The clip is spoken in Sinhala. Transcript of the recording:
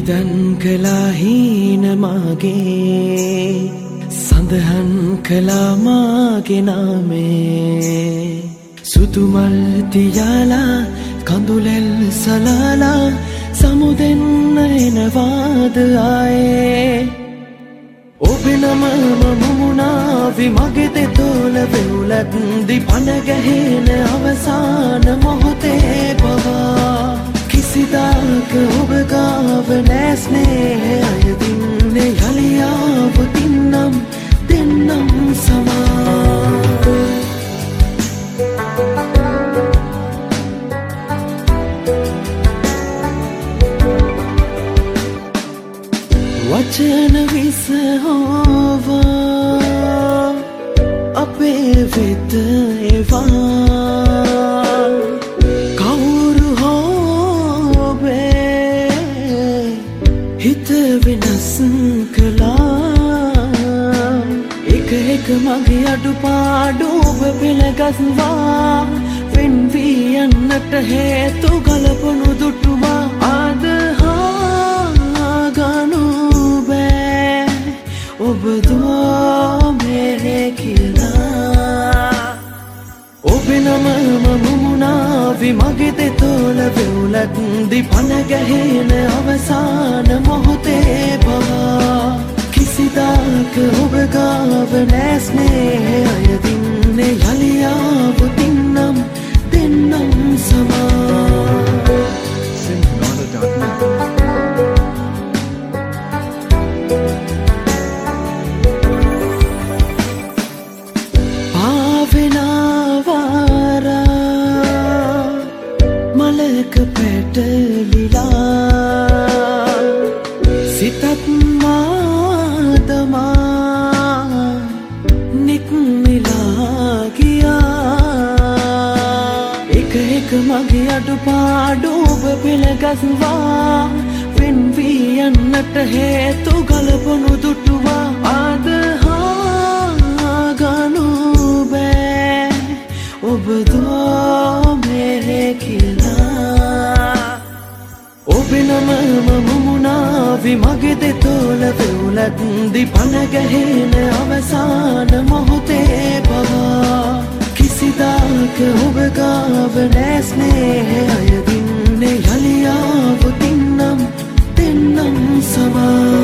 නිදන් කළා හීන මාගේ සඳහන් කළා මාගේ නාමේ සුතුමල් තියාලා කඳුලෙල් සලාලා සමුදෙන්න එනවාද ආයේ ඔබේ නම මුමුණාවි මගේ දෙතොල වෙවුලක් දිපන ගැහෙන අවසාන මොහොතේ පවා කිසිදාක ඔබ ගාව නැස්නේ අයදින්නේ යලියාව තින්නම් දෙන්නම් සමා වචන විසහෝවා අපේ වෙත එවා කවුරු හෝබේ හිත වෙනස් කළා එක එක මගේ අඩුපාඩු ඔබ පෙළගස්වා වෙන් වී යන්නට හේතු ගලපනු දුටුවා ආද ගනු ඔබ දෝ මෙරේ කියලා ඔබේ නම මුමුණාවි මගේ දෙතොල වෙවුලක් දිපන ගැහෙන අවසාන මොහොතේ පවා කිසිදාක ඔබ ගාව නැස්නේ අයදින්නේ යලියාව තින්නම් දෙන්නම් සමා මලක පැටලිලා සිතත් මාදමා නික්මිලා ගියා එක එක මගේ අඩුපාඩු ඔබ පෙළගස්වා වෙන් වී යන්නට හේතු ගලපනු දුටුවා ආද ගනු බෑ ඔබ දෝ මෙරේ කියලා ඔබේ නම මුමුණාවි මගේ දෙතොල වෙවුලක් දිපන ගැහෙන අවසාන මොහොතේ පවා කිසිදාක ඔබ ගාව නැස්නේ අයදින්නේ යලියාව තින්නම් දෙන්නම් සමා